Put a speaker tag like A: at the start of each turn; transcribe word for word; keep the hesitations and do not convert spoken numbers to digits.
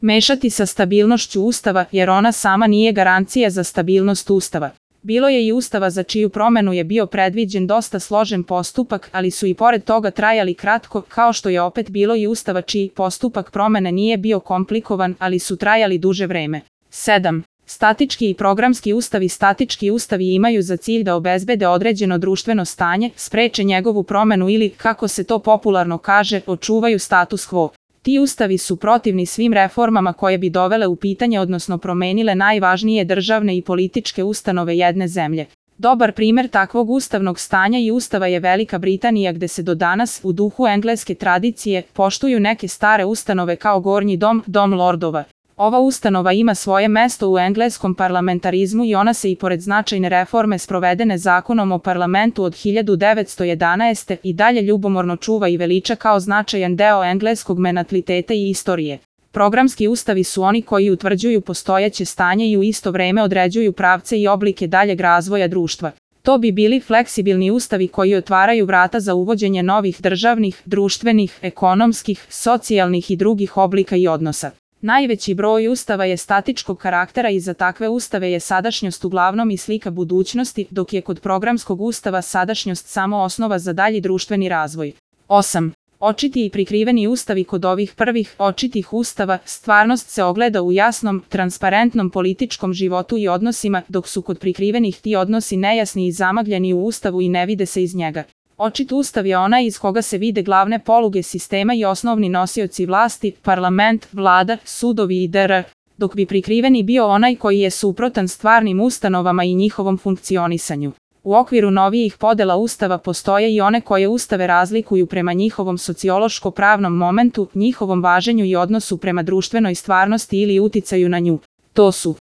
A: mešati sa stabilnošću Ustava, jer ona sama nije garancija za stabilnost Ustava. Bilo je i Ustava za čiju promenu je bio predviđen dosta složen postupak, ali su i pored toga trajali kratko, kao što je opet bilo i Ustava čiji postupak promene nije bio komplikovan, ali su trajali duže vreme. sedam. Statički i programski ustavi. Statički ustavi imaju za cilj da obezbede određeno društveno stanje, spreče njegovu promenu ili, kako se to popularno kaže, očuvaju status quo. Ti ustavi su protivni svim reformama koje bi dovele u pitanje, odnosno promenile najvažnije državne i političke ustanove jedne zemlje. Dobar primer takvog ustavnog stanja i ustava je Velika Britanija, gde se do danas, u duhu engleske tradicije, poštuju neke stare ustanove kao Gornji dom, Dom lordova. Ova ustanova ima svoje mesto u engleskom parlamentarizmu i ona se i pored značajne reforme sprovedene zakonom o parlamentu od hiljadu devetsto jedanaeste. i dalje ljubomorno čuva i veliča kao značajan deo engleskog mentaliteta i istorije. Programski ustavi su oni koji utvrđuju postojeće stanje i u isto vreme određuju pravce i oblike daljeg razvoja društva. To bi bili fleksibilni ustavi koji otvaraju vrata za uvođenje novih državnih, društvenih, ekonomskih, socijalnih i drugih oblika i odnosa. Najveći broj ustava je statičkog karaktera i za takve ustave je sadašnjost uglavnom i slika budućnosti, dok je kod programskog ustava sadašnjost samo osnova za dalji društveni razvoj. osam. Očiti i prikriveni ustavi. Kod ovih prvih, očitih ustava, stvarnost se ogleda u jasnom, transparentnom političkom životu i odnosima, dok su kod prikrivenih ti odnosi nejasni i zamagljeni u ustavu i ne vide se iz njega. Očit ustav je onaj iz koga se vide glavne poluge sistema i osnovni nosioci vlasti, parlament, vlada, sudovi i dr. Dok bi prikriveni bio onaj koji je suprotan stvarnim ustanovama i njihovom funkcionisanju. U okviru novijih podela ustava postoje i one koje ustave razlikuju prema njihovom sociološko-pravnom momentu, njihovom važenju i odnosu prema društvenoj stvarnosti ili uticaju na nju. To su